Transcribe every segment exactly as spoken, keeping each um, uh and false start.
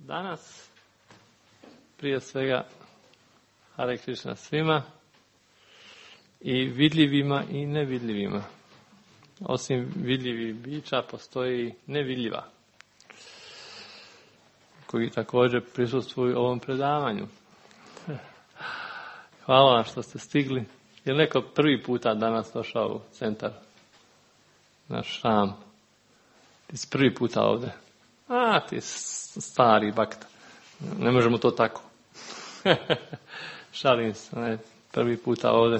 Danas, prije svega, Hare Krishna svima, i vidljivima i nevidljivima. Osim vidljivih bića postoji nevidljiva, koji također prisustvuju ovom predavanju. Hvala vam što ste stigli. Je neko prvi puta danas došao u centar, naš Šam? Ti si prvi puta ovdje. A, ti stari bakta. Ne možemo to tako. Šalim se, ne, prvi puta ovdje.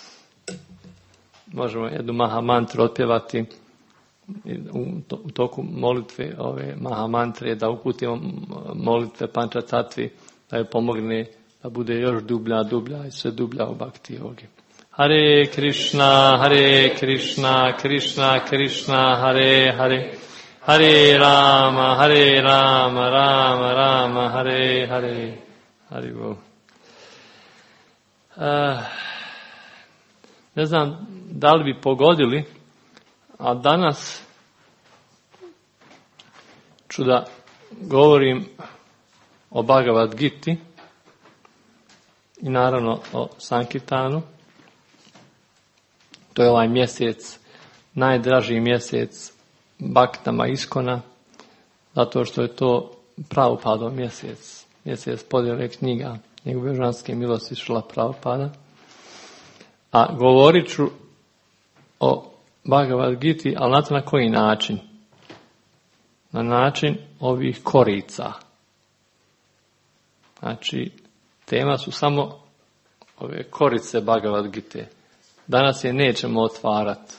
Možemo jednu maha mantru otpjevati u toku molitve, ove maha mantre, da uputimo molitve Panča Tatvi, da je pomogne da bude još dublja, dublja i sve dublja u bhakti yogi. Hare Krishna, Hare Krishna, Krishna Krishna, Hare Hare, Hare Rama, Hare Rama, Rama Rama, Hare Hare, Hare Bol. Uh, ne znam da li bi pogodili, a danas ću da govorim o Bhagavad Giti i naravno o Sankirtanu. To je ovaj mjesec, najdraži mjesec baktama Iskona, zato što je to Prabhupadov mjesec, mjesec podjele knjiga, njegove božanske milosti Šrila Prabhupada. A govorit ću o Bhagavad Giti, ali znate na koji način? Na način ovih korica. Znači, tema su samo ove korice Bhagavad Gite. Danas je nećemo otvarati.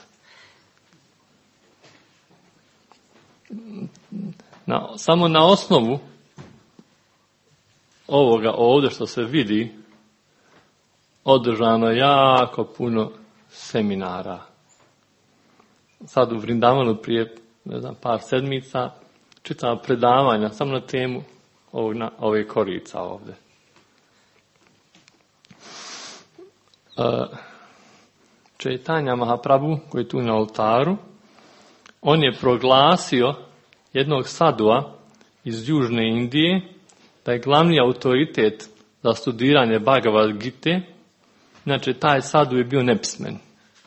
Na, samo na osnovu ovoga ovdje što se vidi, održano jako puno seminara. Sad u Vrindavanu prije, ne znam, par sedmica čitava predavanja samo na temu ovog, na, ove korica ovdje. Uh, Chaitanya Mahaprabhu, koji je tu na oltaru, on je proglasio jednog sadua iz Južne Indije da je glavni autoritet za studiranje Bhagavad Gite. Znači, taj sadu je bio nepismen.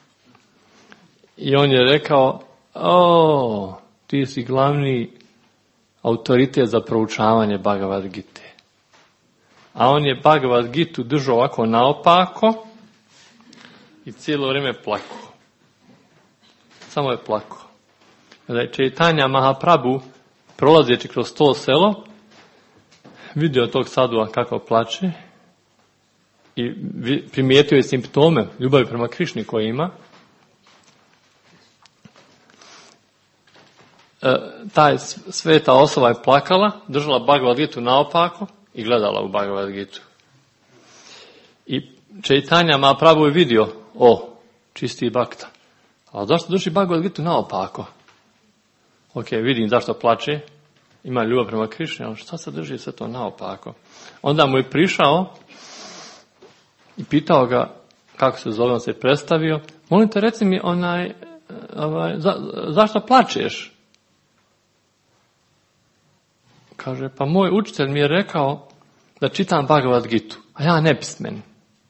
I on je rekao, o, ti si glavni autoritet za proučavanje Bhagavad Gite. A on je Bhagavad Gitu držao ovako naopako i cijelo vrijeme plakao. Samo je plakao. Kada je Chaitanya Mahaprabhu, prolazeći kroz to selo, vidio tog sadua kako plače i primijetio je simptome ljubavi prema Krišni koje ima. E, taj sveta osoba je plakala, držala Bhagavad Gitu naopako i gledala u Bhagavad Gitu. I Chaitanya Mahaprabhu je vidio, o, čisti bakta. A zašto drži Bhagavad Gitu naopako? Ok, vidim zašto plače, ima ljubav prema Krišni, ali šta se drži sve to naopako? Onda mu je prišao i pitao ga, kako se zove, on se je predstavio, molim te, reci mi, onaj, ovaj, za, zašto plačeš? Kaže, pa moj učitelj mi je rekao da čitam Bhagavad Gitu, a ja nepismen.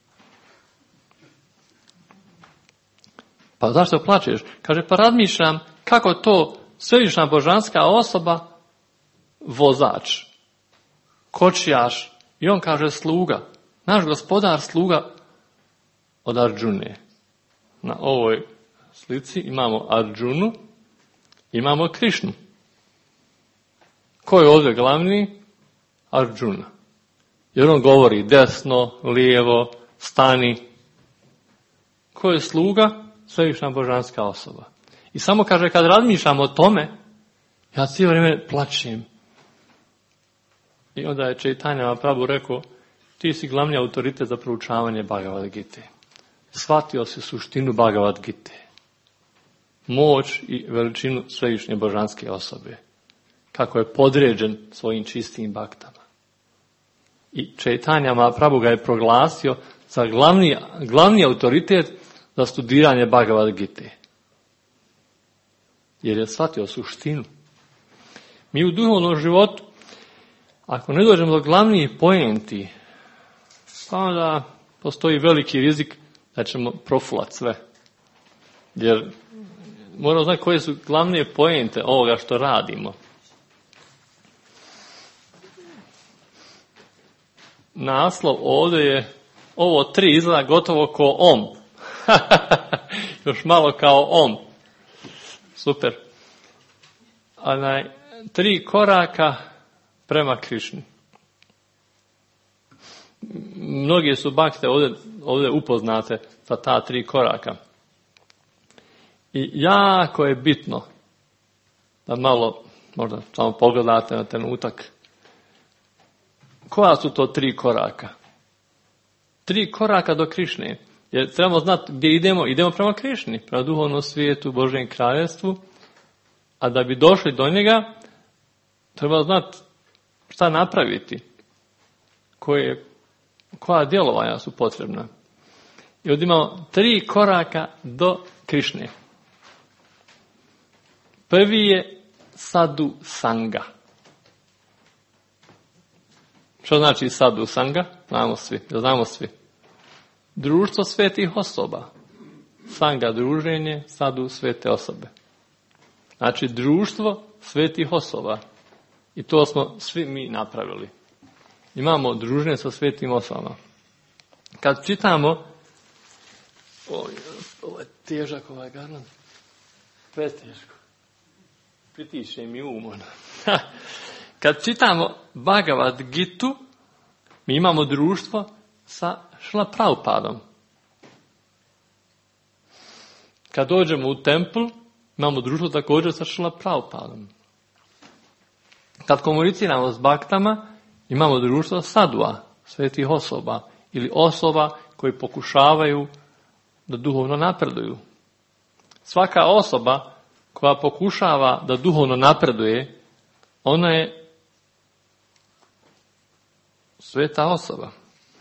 Pa zašto plačeš? Kaže, pa razmišljam kako to svevišnja božanska osoba, vozač, kočijaš, i on kaže sluga. Naš gospodar sluga od Arjune. Na ovoj slici imamo Arjunu, imamo Krišnu. Ko je ovdje glavni? Arjuna. Jer on govori desno, lijevo, stani. Ko je sluga? Svevišnja božanska osoba. I samo kaže, kad razmišljam o tome, ja cijelo vrijeme plačem. I onda je Chaitanya Mahaprabhu rekao, ti si glavni autoritet za proučavanje Bhagavad Gite. Shvatio si suštinu Bhagavad Gite. Moć i veličinu svevišnje božanske osobe. Kako je podređen svojim čistim baktama. I Chaitanya Mahaprabhu ga je proglasio za glavni, glavni autoritet za studiranje Bhagavad Gite. Jer je shvatio suštinu. Mi u duhovnom životu Ako ne dođemo do glavnih poenti, pa onda postoji veliki rizik da ćemo profulati sve. Jer moramo znati koje su glavne poente ovoga što radimo. Naslov ovdje je, ovo tri izgleda gotovo ko om. Još malo kao om. Super. Onaj, tri koraka prema Krišni. Mnogi su bakte ovdje, ovdje upoznate sa ta tri koraka. I jako je bitno da malo, možda samo pogledate na trenutak, koja su to tri koraka? Tri koraka do Krišne. Jer trebamo znati gdje idemo. Idemo prema Krišni, prema duhovnom svijetu, Božjem kraljevstvu. A da bi došli do njega, treba znati šta napraviti. Koje, koja djelovanja su potrebna. I ovdje imamo tri koraka do Krišne. Prvi je sadhu sanga. Što znači sadhu sanga? Znamo svi. Znamo svi. Društvo svetih osoba. Sanga druženje, sadhu svete osobe. Znači društvo svetih osoba. I to smo svi mi napravili. Imamo druženje sa svetim osobama. Kad čitamo, oj, ovo je težak ovaj garland, preteško, pritiše mi um. Kad čitamo Bhagavad Gitu, mi imamo društvo sa Šrila Prabhupadom. Kad dođemo u templ, imamo društvo također sa Šrila Prabhupadom. Kad komuniciramo s baktama, imamo društvo sadua, svetih osoba, ili osoba koji pokušavaju da duhovno napreduju. Svaka osoba koja pokušava da duhovno napreduje, ona je sveta osoba.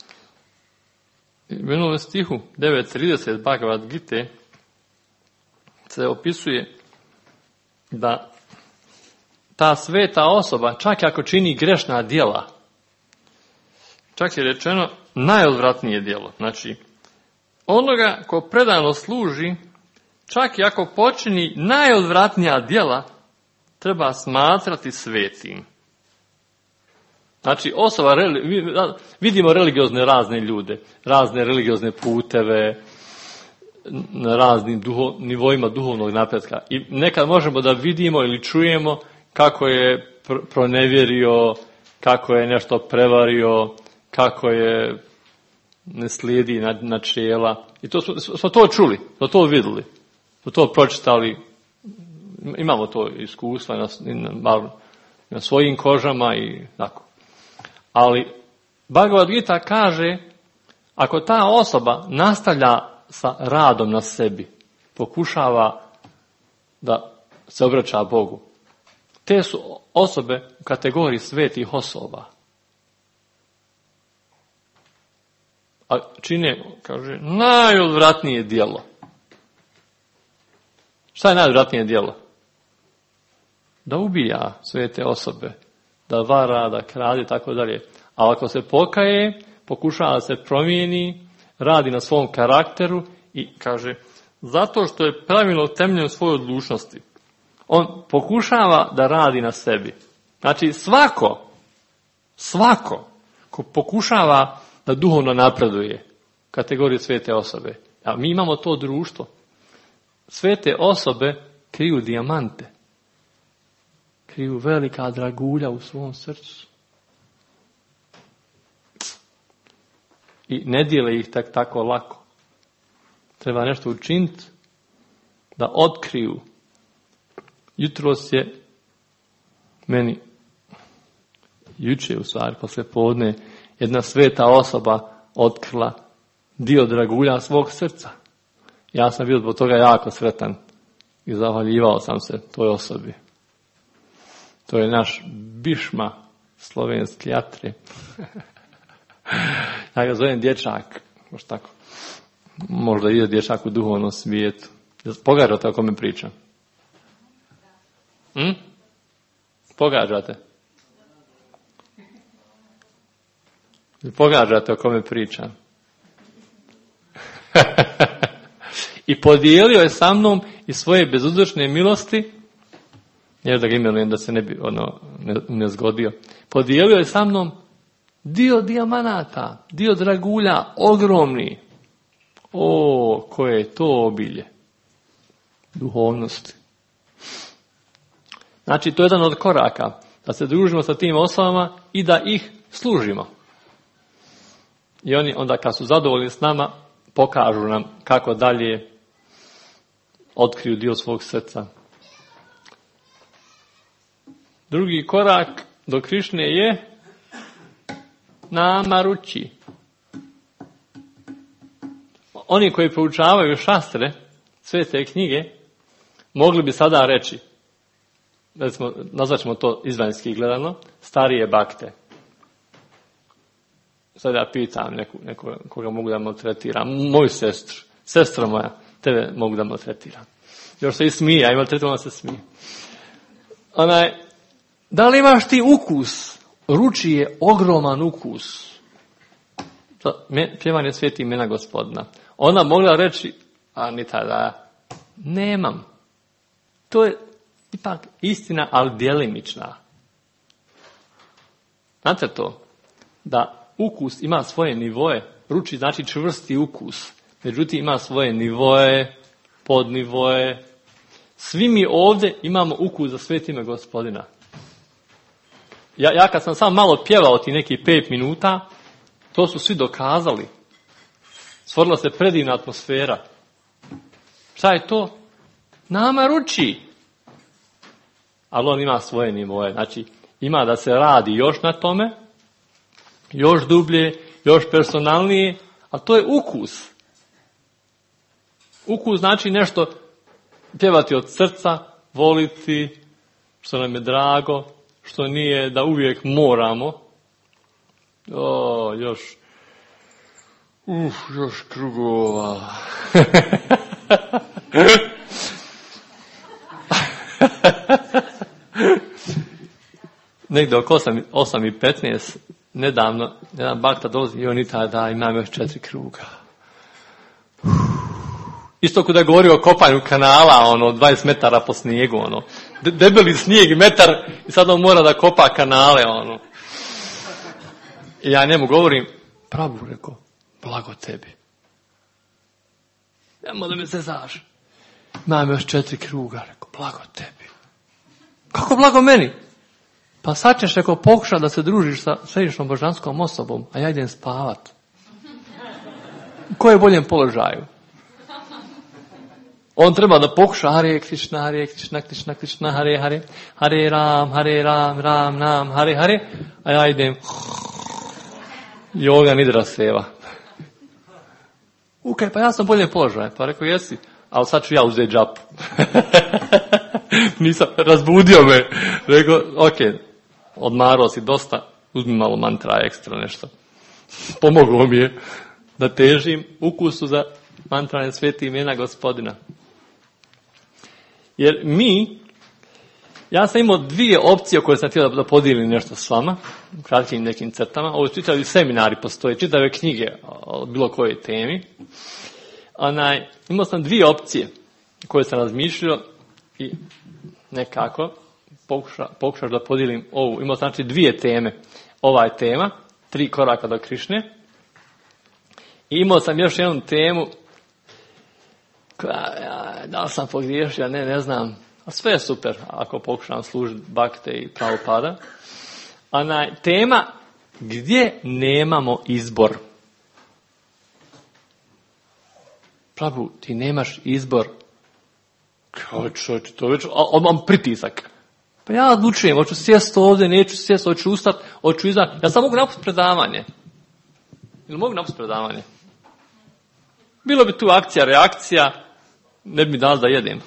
U minulom stihu devet trideset Bhagavad Gite se opisuje da ta sveta osoba, čak ako čini grešna djela, čak je rečeno najodvratnije djelo. Znači, onoga ko predano služi, čak i ako počini najodvratnija djela, treba smatrati svetim. Znači, osoba, vidimo religiozne razne ljude, razne religiozne puteve, na raznim duho, nivoima duhovnog napretka. I nekad možemo da vidimo ili čujemo kako je pr- pronevjerio, kako je nešto prevario, kako je ne slijedi načela. I to smo, smo to čuli, smo to vidjeli, smo to pročitali, imamo to iskustva na, na, na svojim kožama i tako. Ali Bhagavad Gita kaže, ako ta osoba nastavlja sa radom na sebi, pokušava da se obraća Bogu, te su osobe u kategoriji svetih osoba. A čine, kaže, najodvratnije djelo. Šta je najodvratnije djelo? Da ubija svete osobe, da vara, da krade, tako dalje. A ako se pokaje, pokušava da se promijeni, radi na svom karakteru i kaže, zato što je pravilno temeljen u svojoj odlučnosti. On pokušava da radi na sebi. Znači svako, svako ko pokušava da duhovno napreduje, kategoriju svete osobe. A mi imamo to društvo. Svete osobe kriju dijamante. Kriju velika dragulja u svom srcu. I ne dijele ih tak, tako lako. Treba nešto učiniti da otkriju. Jutros je meni, juče u stvari, poslije podne, jedna sveta osoba otkrila dio dragulja svog srca. Ja sam bio zbog toga jako sretan i zahvaljivao sam se toj osobi. To je naš Bišma, slovenski Jatre. Ja ga zovem dječak, možda tako. Možda ide dječak u duhovnom svijetu. Pogađate o kome pričam? Hm? Pogađate? I pogađate o kome pričam. I podijelio je sa mnom i svoje bezuzročne milosti, jer da ga imenujem da se ne bi ono ne, ne zgodio, podijelio je sa mnom dio dijamanata, dio dragulja, ogromni. O, koje je to obilje duhovnosti. Znači, to je jedan od koraka, da se družimo sa tim osobama i da ih služimo. I oni onda kad su zadovoljni s nama, pokažu nam kako dalje otkriju dio svog srca. Drugi korak do Krišne je namaruči. Oni koji proučavaju šastre, svete knjige, mogli bi sada reći, recimo, nazvat ćemo to izvanjski gledano, starije bakte. Sad ja pitam neku, neku, koga mogu da maltretiram, moju sestru, sestra moja, tebe mogu da maltretiram. Još se i smije, a i maltretiram se smije. Onaj, da li imaš ti ukus? Ruči je ogroman ukus. Pjevanje sveti imena Gospodina. Ona mogla reći, a ni tada, nemam. To je ipak istina, ali djelimična. Znate to? Da ukus ima svoje nivoje. Ruči znači čvrsti ukus. Međutim, ima svoje nivoje, podnivoje. Svi mi ovdje imamo ukus za sveti ime Gospodina. Ja, ja kad sam sam malo pjevao ti neki pet minuta, to su svi dokazali. Stvorila se predivna atmosfera. Šta je to? Nama ruči. Ali on ima svoje nivoje. Znači, ima da se radi još na tome, još dublje, još personalnije, a to je ukus. Ukus znači nešto pjevati od srca, voliti, što nam je drago, što nije da uvijek moramo. O, još, uf, još krugova. Negdje oko osam i petnaest, nedavno, jedan bakta dolazi i on i taj da imam još četiri kruga. Isto kada je govorio o kopanju kanala, ono, dvadeset metara po snijegu, ono, De- debeli snijeg, metar, i sad on mora da kopa kanale, ono. I ja njemu govorim, Prabu, rekao, blago tebi. Nemo da me se zaš. Imam još četiri kruga, rekao, blago tebi. Kako blago meni? Pa sad ćeš, rekao, pokušati da se družiš sa središnjom božanskom osobom, a ja idem spavat. Ko je u boljem položaju? On treba da pokuša Hare Krishna, Hare Krishna, Krishna Krishna, Hare Hare, Hare Ram, Hare Ram, Ram Nam, Hare Hare, a ja idem Yoga Nidra Seva. Ukaj, pa ja sam bolje položaj. Pa rekao, jesi, ali sad ću ja uzeti džapu. Nisam, razbudio me. Rekao, ok, odmarao si dosta, uzmi malo mantra ekstra nešto. Pomoglo mi je da težim ukusu za mantrane sveti imena Gospodina. Jer mi, ja sam imao dvije opcije koje sam htio da podijelim nešto s vama, u kratkim nekim crtama. Ovo čitavi seminari postoje, čitave knjige o bilo kojoj temi. Onaj, imao sam dvije opcije koje sam razmišljao i nekako pokuša, pokušaš da podijelim ovu. Imao sam znači dvije teme. Ova je tema, tri koraka do Krišne. I imao sam još jednu temu koja, ja, da li sam pogriješio, ne, ne znam. A sve je super ako pokušam služiti bakte i Prabhupada. Ona tema gdje nemamo izbor. Prabhu, ti nemaš izbor. Kao čovječ, to već, odmah pritisak. Pa ja odlučujem, hoću sjesti ovdje, neću sjesti, hoću ustati, hoću izaći. Ja sam mogu napustiti predavanje. Ili mogu napustiti predavanje? Bilo bi tu akcija, reakcija, ne bi mi dali da jedem.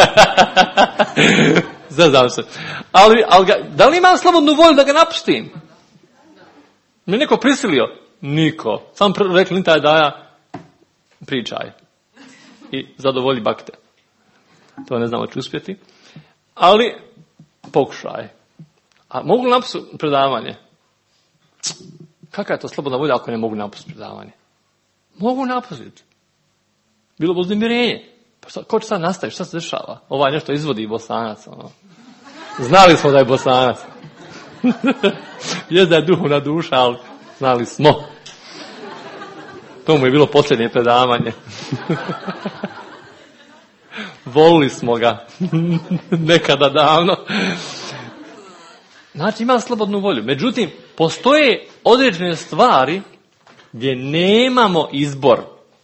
Zazam se. Ali, ali ga, da li imam slobodnu volju da ga napustim? Me neko prisilio? Niko. Samo rekli, nitaj da ja pričaj. I zadovolji bakte. To ne znam hoću uspjeti. Ali, pokušaj. A mogu li napustiti predavanje? Kakva je to slobodna volja ako ne mogu napustiti predavanje? Mogu napustiti. Bilo bi uznemirenje. Pa šta, ko će sad nastaviti? Šta se dešava? Ovaj nešto izvodi Bosanac. Ono. Znali smo da je Bosanac. Jest da je duhovna duša, ali znali smo. To mu je bilo posljednje predavanje. Volili smo ga. Nekada davno. Znači, ima slobodnu volju. Međutim, postoje određene stvari gdje nemamo izbor.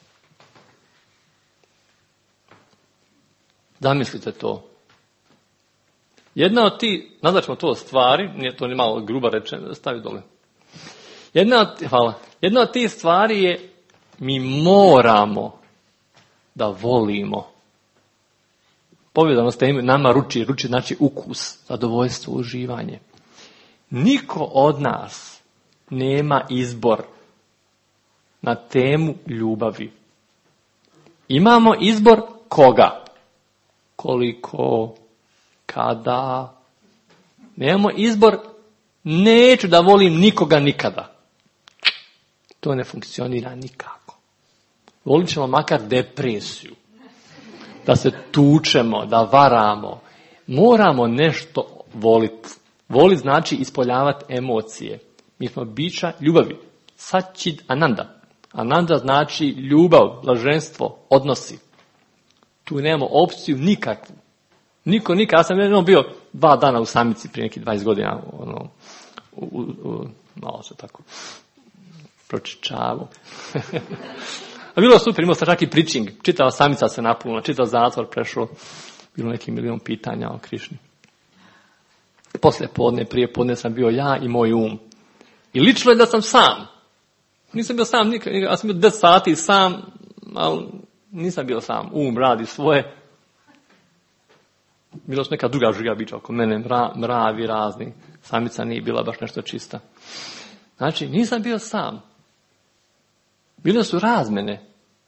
Zamislite to. Jedna od ti, nazvaćemo to stvari, nije to ni malo gruba rečeno, stavi dole. Jedna od, hvala. Jedna od tih stvari je mi moramo da volimo. Povedano ste nama ruči, ruči znači ukus, zadovoljstvo, uživanje. Niko od nas nema izbor na temu ljubavi. Imamo izbor koga? Koliko? Kada? Nemamo izbor, neću da volim nikoga nikada. To ne funkcionira nikako. Volit ćemo makar depresiju. Da se tučemo, da varamo. Moramo nešto voliti. Volit znači ispoljavati emocije. Mi smo bića ljubavi. Sačid ananda. Ananda znači ljubav, blaženstvo, odnosi. Tu nemamo opciju nikakvu. Niko, nikad. Ja sam jednom bio dva dana u samici prije nekih dvadeset godina. Ono, u, u, u, malo se tako pročičavo. A bilo super, imao sam čak i preaching. Čitava samica se napunila, čitav zatvor prešlo. Bilo neki milion pitanja o Krišni. Poslije podne, prije podne sam bio ja i moj um. I lično je da sam sam. Nisam bio sam nikad. Ja sam bio deset sati sam, ali nisam bio sam. Um radi svoje. Bilo su neka druga žiga bića oko mene, mra, mravi razni. Samica nije bila baš nešto čista. Znači, nisam bio sam. Bile su razmene.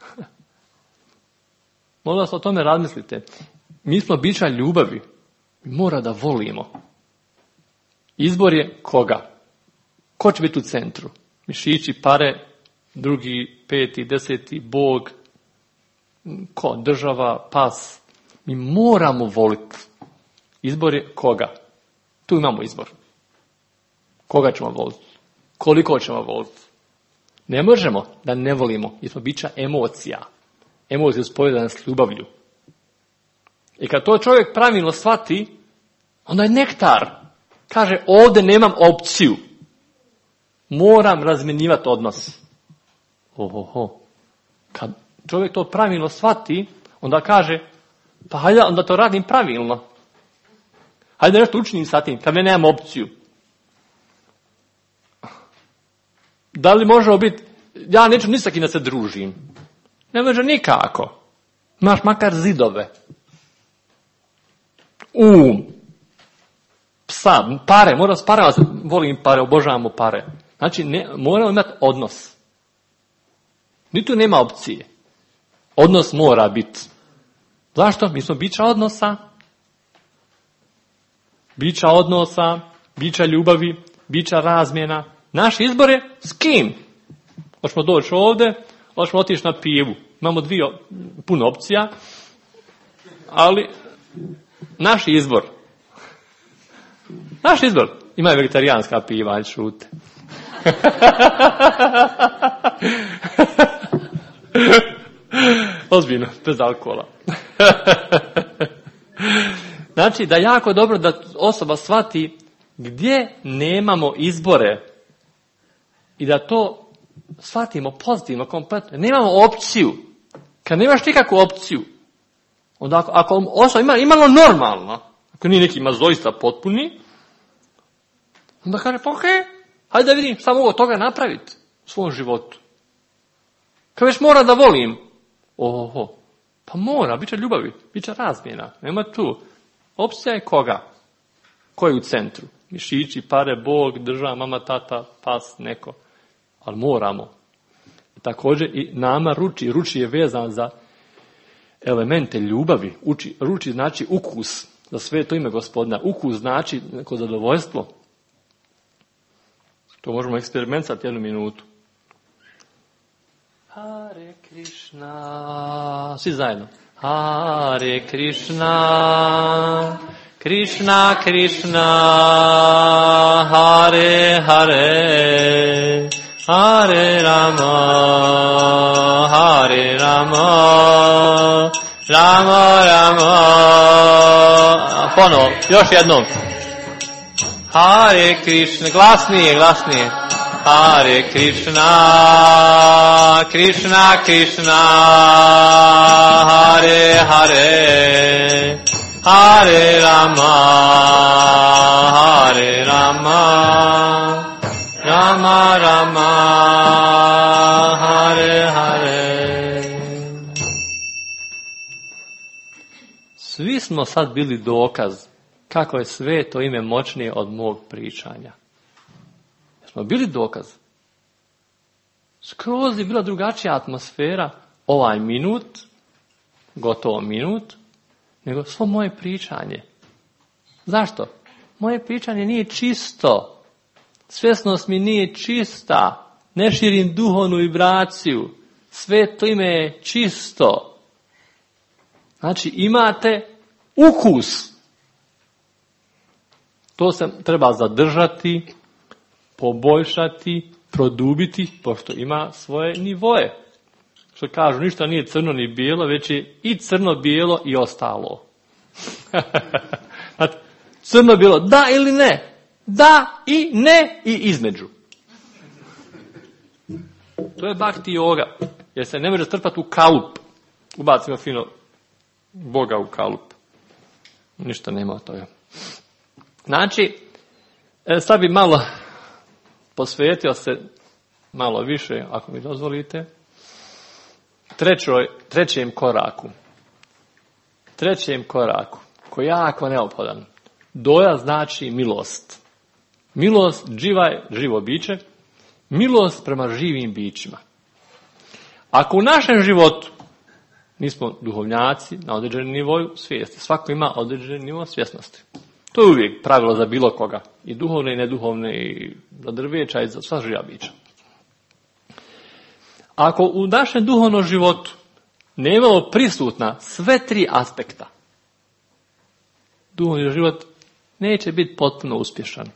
Molim vas o tome razmislite. Mi smo bića ljubavi. Mora da volimo. Izbor je koga? Ko će biti u centru? Mišići, pare, drugi, peti, deseti, Bog, ko? Država, pas. Mi moramo voliti. Izbor je koga? Tu imamo izbor. Koga ćemo voliti? Koliko ćemo voliti? Ne možemo da ne volimo, jer smo bića emocija. Emocije su povezane s ljubavlju. I kad to čovjek pravilno shvati, onda je nektar. Kaže, ovdje nemam opciju. Moram razmjenjivati odnos. Ohoho. Kad čovjek to pravilno shvati, onda kaže, pa hajde, onda to radim pravilno. Hajde nešto učinim sa tim, kad ne nemam opciju. Da li može biti, ja neću ni sa kim da se družim. Ne može nikako. Imaš makar zidove. Um. Psa, pare, moram s parama, volim pare, obožavamo pare. Znači, ne, moramo imati odnos. Ni tu nema opcije. Odnos mora biti. Zašto? Mi smo bića odnosa. Bića odnosa, bića ljubavi, bića razmjena. Naš izbor je s kim? Hoćemo doći ovdje, hoćemo otići na pivu. Imamo dvije, puno opcija, ali naš izbor. Naš izbor. Ima i vegetarijanska piva, ali šute. Ozbiljno, bez alkohola. Znači, da jako dobro da osoba shvati gdje nemamo izbore i da to shvatimo pozitivno, kompletno. Nemamo opciju. Kad nemaš nikakvu opciju, onda ako, ako osoba ima imalo normalno, ako nije neki mazoista potpuni, onda kaže, pa okej, okay, hajde da vidim šta mogu od toga napraviti u svom životu. Kad već mora da volim, oho, pa mora, bit će ljubavi, bit će razmjena, nema tu. Opcija je koga? Ko je u centru? Mišići, pare, Bog, država, mama, tata, pas, neko. Ali moramo. I također i nama ruči. Ruči je vezan za elemente ljubavi. Uči, ruči znači ukus. Za sve to ime Gospodina. Ukus znači neko zadovoljstvo. To možemo eksperimentirati jednu minutu. Hare Krishna. Svi zajedno. Hare Krishna. Krishna Krishna. Hare Hare. Hare Rama. Hare Rama. Rama Rama. Ponovo, još jednom. Hare Krishna, glasnije, glasnije. Hare Krishna, Krishna Krishna, Hare Hare, Hare Rama, Hare Rama, Rama Rama, Hare Hare. Svi smo sad bili dokaz kako je sveto ime moćnije od mog pričanja. Smo bili dokaz. Skroz je bila drugačija atmosfera ovaj minut, gotovo minut, nego svo moje pričanje. Zašto? Moje pričanje nije čisto. Svjesnost mi nije čista. Ne širim duhovnu vibraciju. Sveto ime je čisto. Znači imate ukus. To se treba zadržati, poboljšati, produbiti, pošto ima svoje nivoje. Što kažu, ništa nije crno ni bijelo, već je i crno-bijelo i ostalo. Znači, crno-bijelo, da ili ne? Da i ne i između. To je bhakti yoga, jer se ne može strpati u kalup. Ubacimo fino Boga u kalup. Ništa nema od toga. Znači, sad bi malo posvetio se malo više, ako mi dozvolite, trećoj, trećem koraku. Trećem koraku, koji je jako neophodan. Doja znači milost. Milost, dživa je živo biće. Milost prema živim bićima. Ako u našem životu nismo duhovnjaci na određenom nivoju svijesti, svako ima određeni nivo svjesnosti. To je uvijek pravilo za bilo koga. I duhovne i neduhovne, i za drveća i za sva živa bića. Ako u našem duhovnom životu nemamo prisutna sve tri aspekta, duhovni život neće biti potpuno uspješan.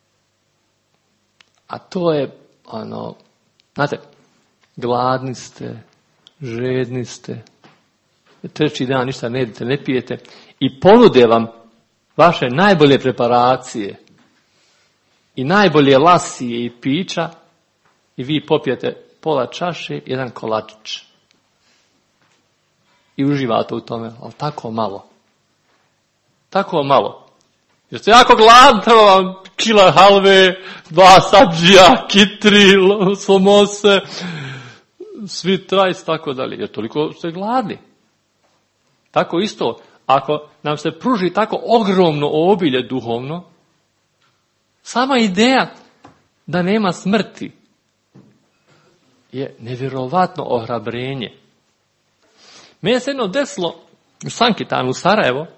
A to je, ono, znate, gladni ste, žedni ste, treći dan ništa ne jedite, ne pijete i ponude vam vaše najbolje preparacije i najbolje lasije i pića i vi popijete pola čaše, jedan kolačić. I uživate u tome, ali tako malo. Tako malo. Jer ste jako gladni, treba vam kila halve, dva sabdžija, kitri, somose, svi trajs, tako dalje. Jer toliko ste gladni. Tako isto, ako nam se pruži tako ogromno obilje duhovno, sama ideja da nema smrti je nevjerovatno ohrabrenje. Meni se jedno desilo u Sankitanu, u Sarajevo,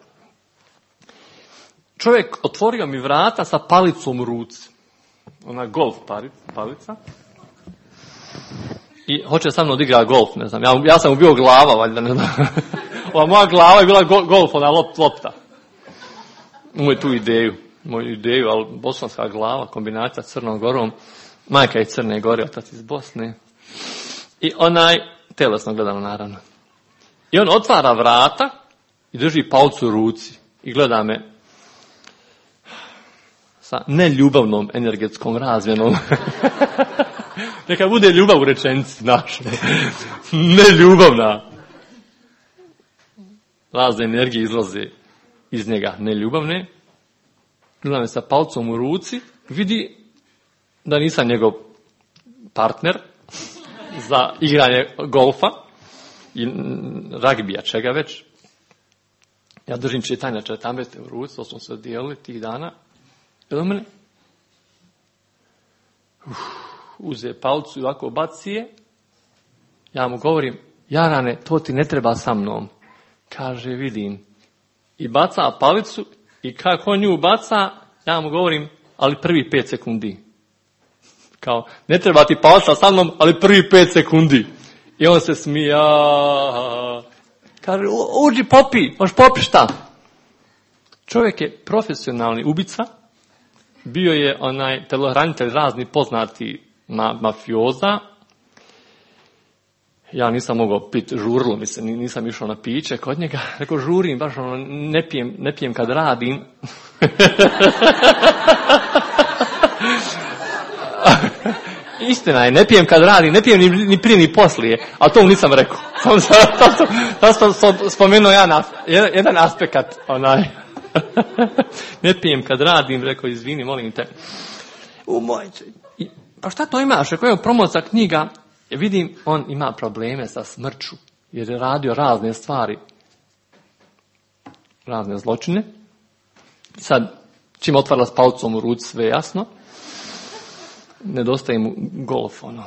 čovjek otvorio mi vrata sa palicom u ruci. Ona golf palica. I hoće sa mnom odigrati golf, ne znam. Ja, ja sam mu bio glava, valjda, ne znam. Ova moja glava je bila golf, ona lop, lopta. Moju tu ideju. Moju ideju, ali bosanska glava, kombinacija s Crnom Gorom. Majka iz Crne Gore, otac iz Bosne. I onaj, telesno gledano naravno. I on otvara vrata i drži palicu u ruci. I gleda me sa neljubavnom energetskom razmjenom. Neka bude ljubav u rečenici naš. Neljubavna. Razne energije izlaze iz njega neljubavne. Gleda me sa palcom u ruci. Vidi da nisam njegov partner za igranje golfa i ragbija, čega već. Ja držim čitanja četambete u ruci, to smo se dijelili tih dana. Gleda mene. Uf, uze palcu i ovako baci je. Ja mu govorim, Jarane, to ti ne treba sa mnom. Kaže, vidim. I baca palicu i kako on nju baca, ja mu govorim, ali prvi pet sekundi. Kao, ne treba ti pauza sa mnom, ali prvi pet sekundi. I on se smija. Kaže, uđi popi, možeš popi šta? Čovjek je profesionalni ubica, bio je onaj telohranitelj razni poznati ma, mafioza. Ja nisam mogao piti, žurilo mi se, nisam išao na piće kod njega. Rekao, žurim, baš ono, ne pijem, ne pijem kad radim. Istina je, ne pijem kad radim, ne pijem ni, ni prije ni poslije, ali to mu nisam rekao. Sam, sam, sam, sam, sam spomenuo ja jedan, jedan aspekt, onaj. Ne pijem kad radim, rekao, izvini, molim te. U moj, pa šta to imaš? Rekao, evo, promocija knjiga, vidim, on ima probleme sa smrću, jer je radio razne stvari, razne zločine. Sad, čim otvara s palcom u ruci, sve jasno. Nedostaje mu golf, ono.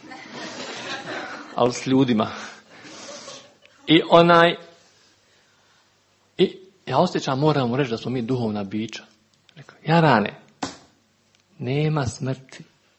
Ali s ljudima. I onaj, i ja osjećam, moram mu reći da smo mi duhovna bića. Rekao, Jarane, nema smrti.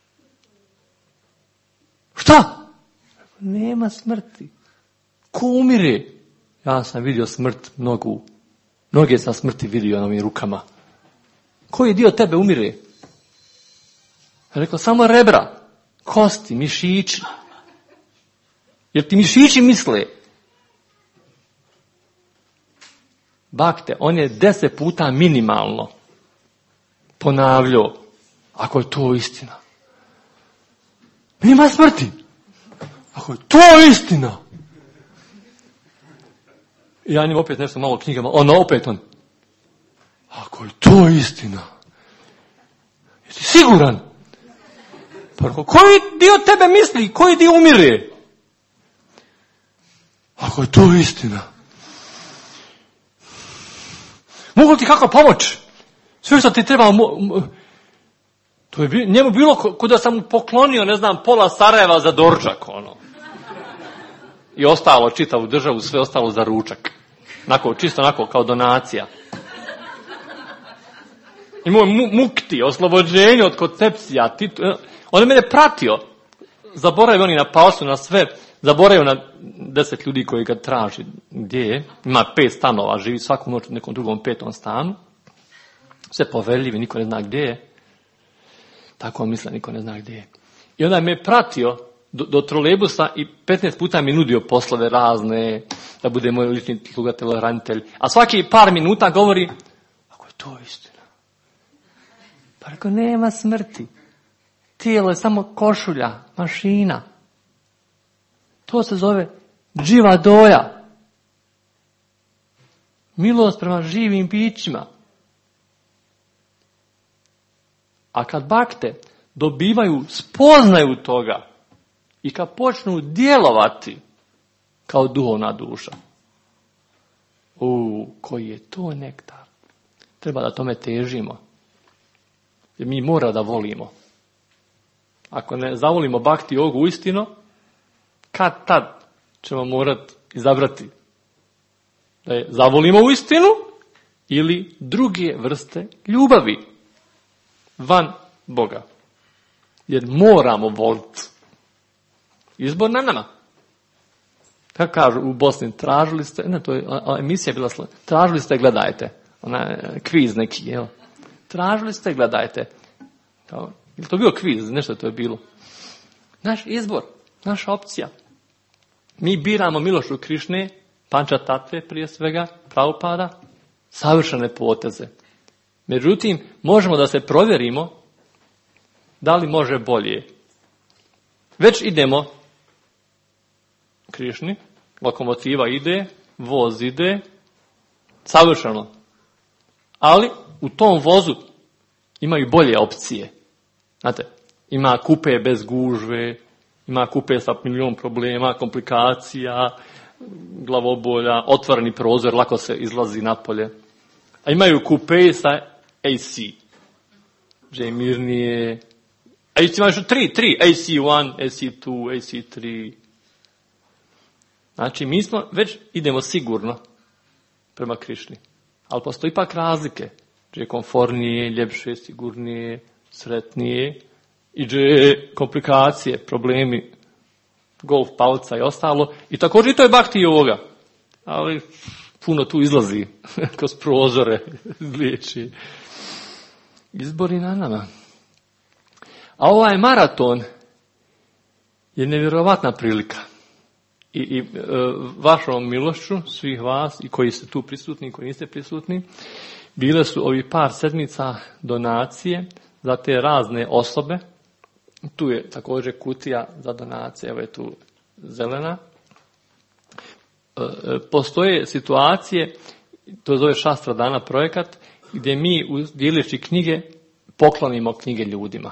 Šta? Nema smrti. Ko umire? Ja sam vidio smrt mnogu. Mnoge sam smrti vidio na ovim rukama. Koji dio tebe umire? Rekao, samo rebra, kosti, mišići. Jer ti mišići misle. Bakte, on je deset puta minimalno ponavljao, ako je to istina. Nema smrti. Ako je to istina. I ja njim opet nešto malo knjigama, ono opet on. Ako je to istina. Jesi siguran? Pa rekao, koji dio tebe misli, koji dio umire? Ako je to istina. Mogu li ti kako pomoći? Sve što ti treba... Mo- to je bi, njemu bilo ko da sam mu poklonio, ne znam, pola Sarajeva za doručak, ono. I ostalo, čitavu državu, sve ostalo za ručak. Onako, čisto onako, kao donacija. I moj mu, mukti, oslobođenje od koncepcija. Ti, on je mene pratio. Zaboravio oni na pausu, na sve. Zaboravio na deset ljudi koji ga traži. Gdje je? Ima pet stanova, živi svaku noć u nekom drugom petom stanu. Sve poverljivi, niko ne zna gdje je. Tako on misle, niko ne zna gdje je. I onda me pratio do, do trolejbusa i petnaest puta mi nudio poslove razne, da bude moj lični sluga, telohranitelj. A svaki par minuta govori, ako je to istina. Pa rekao, nema smrti. Tijelo je samo košulja, mašina. To se zove živa doja. Milost prema živim bićima. A kad bakte dobivaju, spoznaju toga i kad počnu djelovati kao duhovna duša. U, koji je to nektar. Treba da tome težimo. Jer mi mora da volimo. Ako ne zavolimo bakti ogu istinu, kad tad ćemo morati izabrati da je zavolimo u istinu ili druge vrste ljubavi van Boga. Jer moramo voliti. Izbor na nama. Kako kažu u Bosni, tražili ste, ne, to je, a, emisija je bila sl- tražili ste, gledajte. Ona kviz neki, jel? Tražili ste, gledajte. Kao, je to bio kviz, nešto to je bilo. Naš izbor, naša opcija. Mi biramo Milošu Krišne, Panča Tatve prije svega, Prabhupada, savršene poteze. Međutim, možemo da se provjerimo da li može bolje. Već idemo Krišni, lokomotiva ide, voz ide, savršeno. Ali u tom vozu imaju bolje opcije. Znate, ima kupe bez gužve, ima kupe sa milion problema, komplikacija, glavobolja, otvoreni prozor, lako se izlazi napolje. A imaju kupe sa A C. Že mirnije. A imaš tri, tri, A C jedan, A C dva, A C tri. Znači, mi smo već idemo sigurno prema Krišni. Ali postoji ipak razlike. Že je komfornije, ljepše, sigurnije, sretnije iđe komplikacije, problemi, golf palca i ostalo. I također i to je bakti yoga. Ali puno tu izlazi kroz prozore, liječi. Izbori na nama. A ovaj maraton je nevjerovatna prilika. I, i e, vašom milošću, svih vas, i koji ste tu prisutni, i koji niste prisutni, bile su ovih par sedmica donacije za te razne osobe. Tu je također kutija za donacije, evo je tu zelena. E, postoje situacije, to zove Šastra dana projekat, gdje mi dijeleći knjige poklonimo knjige ljudima.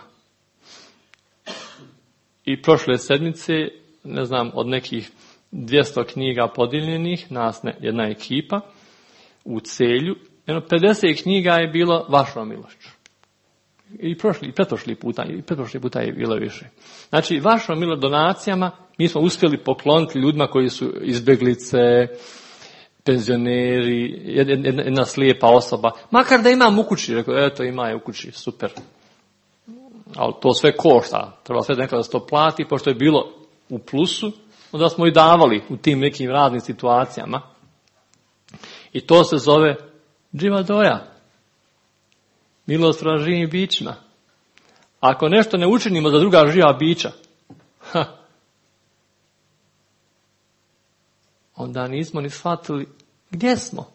I prošle sedmice, ne znam, od nekih dvjesto knjiga podijeljenih, nas ne, jedna ekipa u Celju, jedno pedeset knjiga je bilo vašom milošću. I prošli, i pretprošli puta, i pretprošli puta je bilo više. Znači, vašom milošću donacijama mi smo uspjeli pokloniti ljudima koji su izbjeglice, penzioneri, jedna, jedna slijepa osoba. Makar da imam u kući, rekao, eto ima je u kući, super. Ali to sve košta, treba sve nekada da se to plati, pošto je bilo u plusu, onda smo i davali u tim nekim raznim situacijama. I to se zove dživa doja. Milost prema živim bićima. Ako nešto ne učinimo za druga živa bića, ha, onda nismo ni shvatili gdje smo.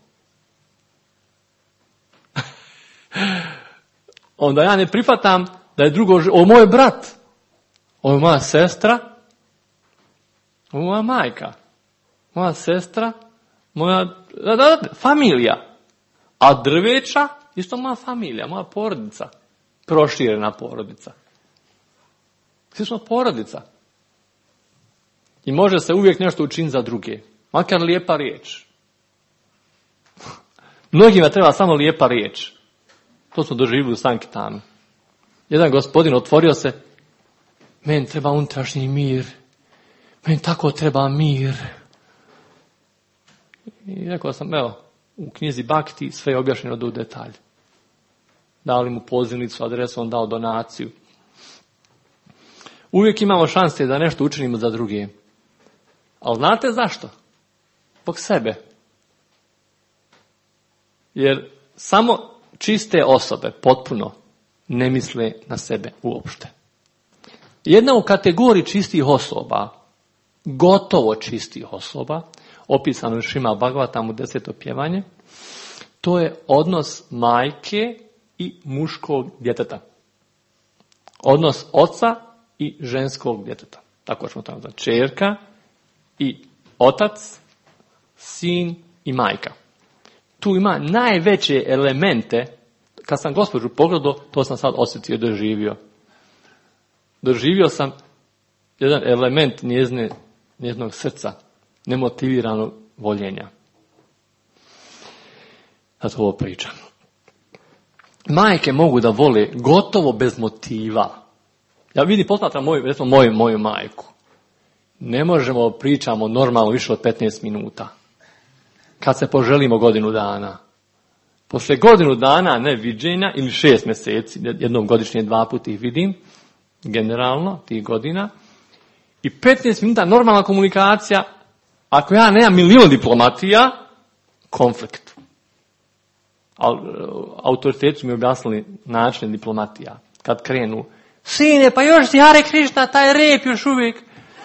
Onda ja ne prihvatam da je drugo, ovo moj brat, ovo je moja sestra, ovo je moja majka, moja sestra, moja da, da, familija. A drveća, isto moja familija, moja porodica, proširena porodica. Svi smo porodica. I može se uvijek nešto učiniti za druge. Makar lijepa riječ. Mnogima treba samo lijepa riječ. To smo doživjeli u Sankitanu. Jedan gospodin otvorio se, meni treba unutrašnji mir, meni tako treba mir. I rekao sam, evo, u knjizi Bakti sve je objašnjeno do u detalj. Dali mu pozivnicu, adresu, on dao donaciju. Uvijek imamo šanse da nešto učinimo za druge. Ali znate zašto? Zbog sebe. Jer samo čiste osobe potpuno ne misle na sebe uopšte. Jedna u kategoriji čistih osoba, gotovo čistih osoba, opisano je Šima Bhagavatam u deseto pjevanje, to je odnos majke i muškog djeteta. Odnos oca i ženskog djeteta. Tako ćemo tamo za čerka i otac, sin i majka. Tu ima najveće elemente. Kad sam gospođu pogledao, to sam sad osjetio i doživio. Doživio sam jedan element njezne, njeznog srca, nemotiviranog voljenja. Zato ovo pričam. Majke mogu da vole gotovo bez motiva. Ja vidim, posmatram moju, recimo moju, moju majku. Ne možemo pričamo normalno više od petnaest minuta. Kad se poželimo godinu dana. Posle godinu dana ne viđenja ili šest mjeseci, jednom godišnje dva puta ih vidim, generalno tih godina, i petnaest minuta normalna komunikacija, ako ja nemam milion diplomatija, konflikt. Ali autoriteti su mi objasnili način diplomatija. Kad krenu, sine, pa još si Hare Krišna, taj rep još uvijek.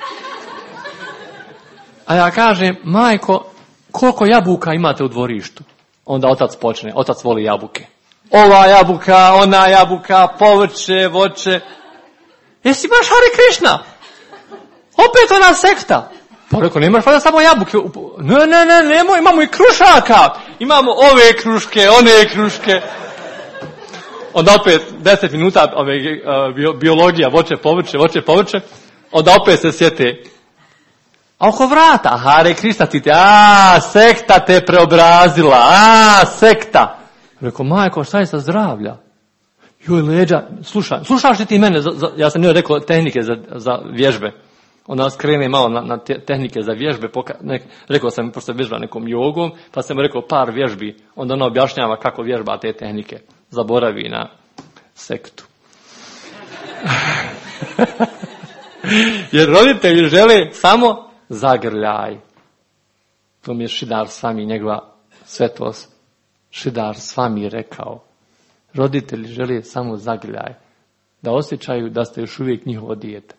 A ja kažem, majko, koliko jabuka imate u dvorištu? Onda otac počne, otac voli jabuke. Ova jabuka, ona jabuka, povrće, voće. Jesi baš Hare Krišna? Opet ona sekta. Pa rekao, nemaš pa samo jabuke. Ne, ne, ne, nemoj, imamo i krušaka. Imamo ove kruške, one kruške. Onda opet deset minuta ove, uh, biologija, voće, povrće, voće, povrće. Onda opet se sjete. A oko vrata, Hare Krišna ti te, a, sekta te preobrazila, a, sekta. Rekao, majko, šta je sa zdravlja? Joj, leđa, slušaj, slušaš li ti mene, za, za, ja sam njoj rekao tehnike za, za vježbe. Onda skrene malo na, na te, tehnike za vježbe, poka, nek, rekao sam, pošto je vježba nekom jogom, pa sam rekao par vježbi, onda ona objašnjava kako vježba te tehnike, zaboravi na sektu. Jer roditelji žele samo zagrljaj. To mi je Šidar Svami, njegova svetlost. Šidar Svami rekao. Roditelji žele samo zagrljaj. Da osjećaju da ste još uvijek njihovo dijete.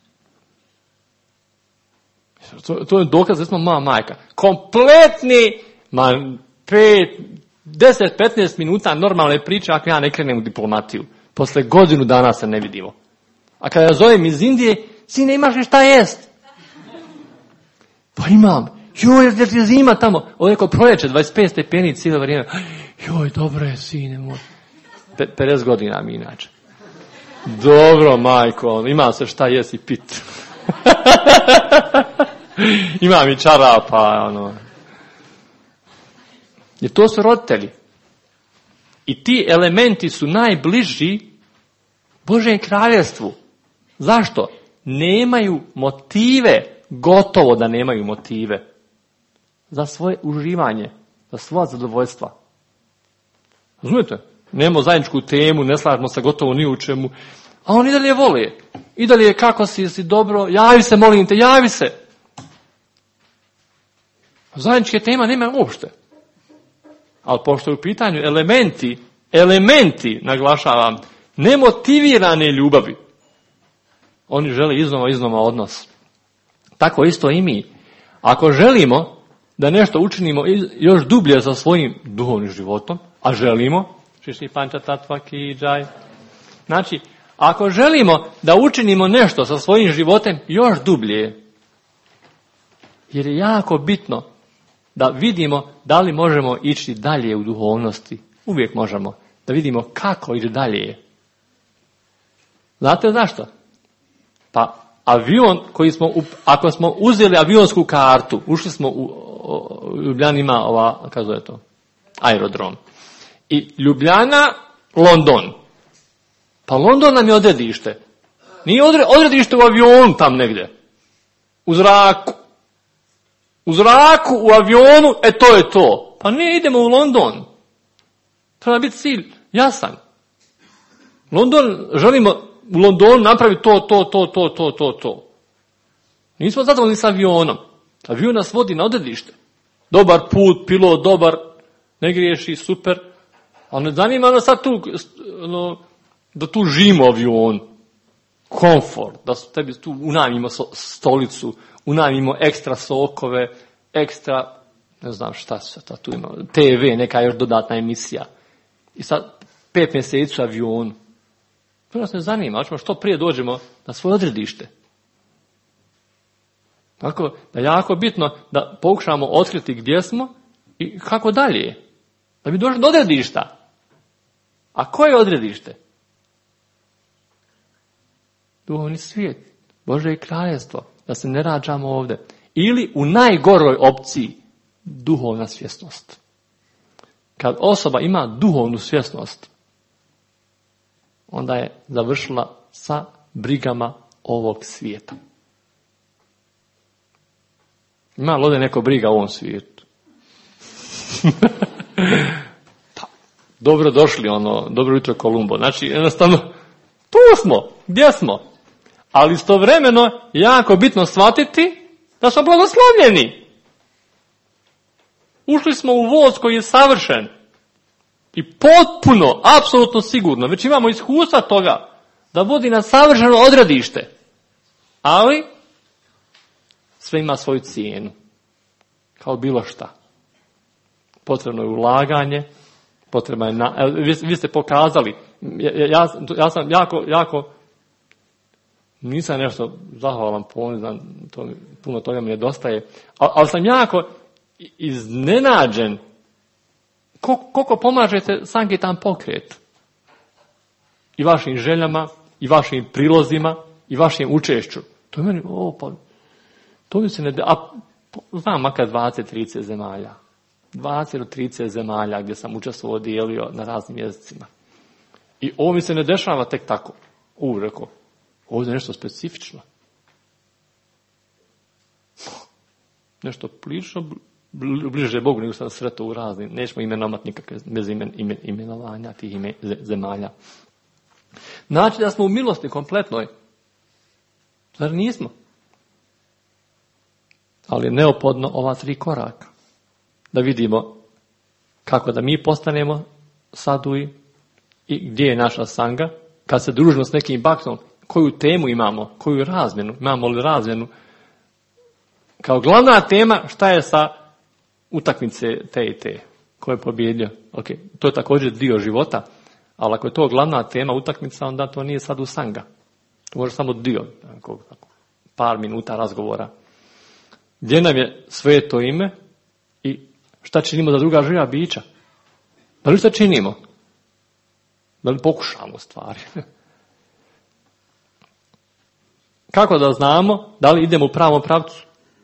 To, to je dokaz da smo moja majka. Kompletni, ma, pet, deset, petnaest minuta normalne priče ako ja ne krenem u diplomatiju. Posle godinu dana se ne vidimo. A kada ja zovem iz Indije, sine, imaš li šta jest? Pa imam. Joj, jer ti je zima tamo. Ovo je ko proljeće, dvadeset pet stepeni cijelo vrijeme. Joj, dobro je, sine moj. Pe, pedeset godina mi inače. Dobro, majko, ima se šta jesi pit. Ima mi čarapa, ono. Jer to su roditelji. I ti elementi su najbliži Božjem kraljevstvu. Zašto? Nemaju motive, gotovo da nemaju motive za svoje uživanje, za svoja zadovoljstva. Razumijete? Nemamo zajedničku temu, ne slažemo se gotovo ni u čemu, a oni i dalje vole. I dalje kako si, si dobro, javi se, molim te, javi se. Zajedničke tema nema uopšte. Ali pošto je u pitanju elementi, elementi, naglašavam, nemotivirane ljubavi, oni žele iznova, iznova odnos. Tako isto i mi. Ako želimo da nešto učinimo još dublje sa svojim duhovnim životom, a želimo, Šiši Panča Tatva Kidžaj, znači, ako želimo da učinimo nešto sa svojim životom još dublje, jer je jako bitno da vidimo da li možemo ići dalje u duhovnosti. Uvijek možemo. Da vidimo kako ići dalje. Znate zašto? Pa avion koji smo, ako smo uzeli avionsku kartu, ušli smo u, u Ljubljani ima ova, kako je to, aerodrom. I Ljubljana, London. Pa London nam je odredište. Nije odredište u avionu tam negdje. U zraku. U zraku, u avionu, e to je to. Pa ne, idemo u London. Treba biti cilj jasan. London, želimo u Londonu napraviti to, to, to, to, to, to, to. Nismo zadovoljni s avionom. Avion nas vodi na odredište. Dobar put, pilot, dobar, ne griješi, super. Ali ne zanima ono sad tu, no, da tu živimo u avionu. Komfort, da su tebi tu unajmimo stolicu, unajmimo ekstra sokove, ekstra, ne znam šta se tu ima, te ve, neka još dodatna emisija. I sad pet mjeseci u avionu. To nas ne zanima, hoćemo što prije dođemo na svoje odredište. Tako da je jako bitno da pokušamo otkriti gdje smo i kako dalje. Da bi došli do odredišta. A koje je odredište? Duhovni svijet, Božje kraljevstvo, da se ne rađamo ovdje. Ili u najgoroj opciji, duhovna svjesnost. Kad osoba ima duhovnu svjesnost, onda je završila sa brigama ovog svijeta. Ima li ovdje neko briga u ovom svijetu? Dobro došli, ono, dobro jutro Kolumbo. Znači, jednostavno, tu smo, gdje smo? Ali istovremeno jako bitno shvatiti da smo blagoslovljeni. Ušli smo u voz koji je savršen. I potpuno, apsolutno sigurno, već imamo iskustva toga da vodi na savršeno odredište. Ali sve ima svoju cijenu. Kao bilo šta. Potrebno je ulaganje, potrebno je na, vi, vi ste pokazali, ja, ja, ja sam jako, jako, nisam nešto zahvalan, ponizan, to, puno toga mi nedostaje, ali, ali sam jako iznenađen koliko pomažete sanketan pokret. I vašim željama, i vašim prilozima, i vašim učešću. To je meni, o, pa, to mi se ne, a znam makar dvadeset trideset zemalja. dvadeset do trideset zemalja gdje sam učestvovao, dijelio na raznim jezicima. I ovo mi se ne dešava tek tako. U, rekao, ovdje je nešto specifično. Nešto prilično bliže Bogu nego sam sretao u raznim. Nećemo imenovati nikakve bez imen, imen, imenovanja tih ime, zemalja. Znači da smo u milosti kompletnoj. Zar nismo? Ali je neophodno ova tri koraka. Da vidimo kako da mi postanemo sadui i gdje je naša sanga. Kad se družimo s nekim baktom, koju temu imamo, koju razmjenu, imamo li razmjenu. Kao glavna tema šta je sa utakmice te i te. Ko je pobjedio? Ok, to je također dio života, ali ako je to glavna tema utakmica, onda to nije sad u sanga. To može samo dio, tako, tako, par minuta razgovora. Gdje nam je sveto ime i šta činimo za druga živa bića? Da li šta činimo? Da li pokušamo stvari? Kako da znamo da li idemo u pravom pravcu?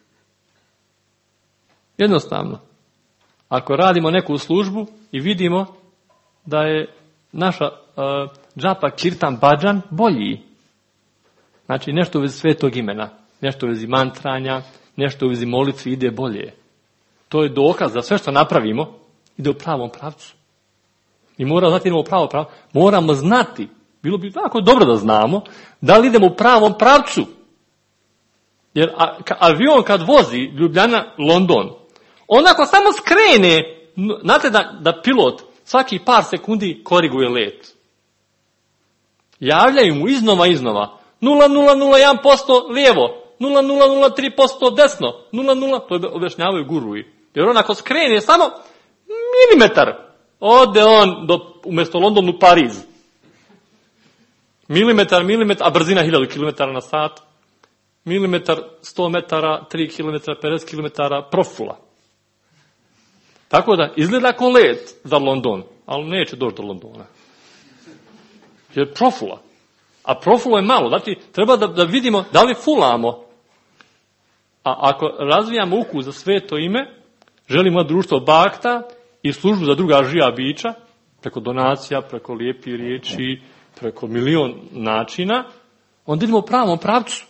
Jednostavno. Ako radimo neku službu i vidimo da je naša uh, džapa kirtan badžan bolji. Znači nešto u vezi svetog imena, nešto u vezi mantranja, nešto u vezi molitvi ide bolje. To je dokaz da sve što napravimo ide u pravom pravcu. I moramo znati idemo u pravom pravcu. Moramo znati, bilo bi tako dobro da znamo, da li idemo u pravom pravcu. Jer a, ka, avion kad vozi Ljubljana, London, onako samo skrene, znate da, da pilot svaki par sekundi koriguje let. Javljaju mu iznova iznova nula zarez nula jedan posto lijevo, nula zarez nula nula tri posto desno, nula zarez nula, to objašnjavaju guruji. Jer on ako skrene samo milimetar, ode on do, umjesto London u Pariz. Milimetar, milimetar, a brzina hiljadu kilometara na sat, milimetar, sto metara, tri kilometra, pedeset kilometara, profula. Tako da izgleda ko let za London, ali neće doći do Londona. Jer profula. A profula je malo, znači treba da, da vidimo da li fulamo. A ako razvijamo ukus za sveto ime, želimo društvo bakta i službu za druga živa bića, preko donacija, preko lijepih riječi, preko milion načina, onda idemo u pravom pravcu.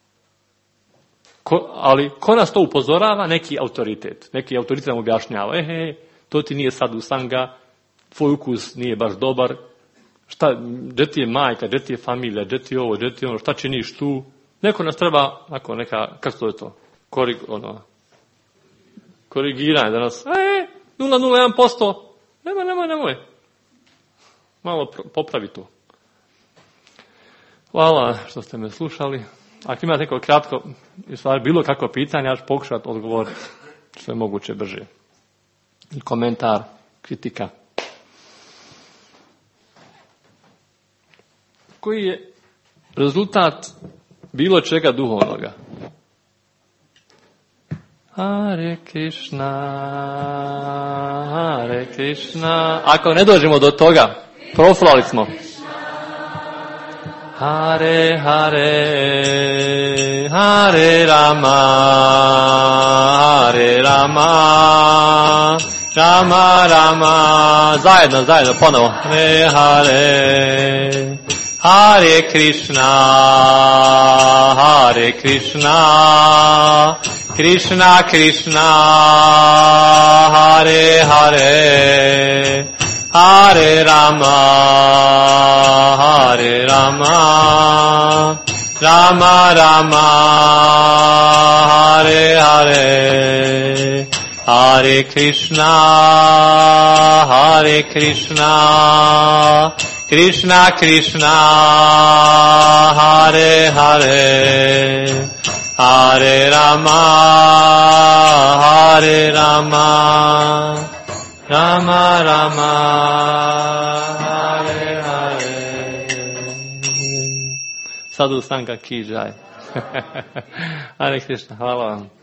Ko, ali ko nas to upozorava? Neki autoritet. Neki autoritet nam objašnjava, e, he, to ti nije sad u sanga, tvoj ukus nije baš dobar, šta, gdje ti je majka, gdje ti je familija, gdje ti je ovo, gdje ti je ono, šta činiš tu? Neko nas treba, ako neka, kako to je to, Korig, ono, korigiranje da nas, e, nula zarez nula jedan posto, nemoj, nemoj, nemoj. Malo popravi to. Hvala što ste me slušali. Ako imate neko kratko, stvari, bilo kakvo pitanje, ja ću pokušati odgovoriti što je moguće brže. Komentar, kritika. Koji je rezultat bilo čega duhovnoga? Hare Krishna, Hare Krishna. Ako ne dođemo do toga, proflali smo. Hare Hare, Hare Rama, Hare Rama, Rama Rama. Zajedno, zajedno, ponovo. Hare Hare, Hare Krishna, Hare Krishna, Krishna Krishna, Hare Hare, Hare Rama, Hare Rama, Rama Rama, Hare Hare, Hare Krishna, Hare Krishna, Krishna Krishna, Hare Hare, Hare Rama, Hare Rama, Rama Rama, Hare Hare. Sadhu Sangha ki jai. Hare Krishna, hvala vam.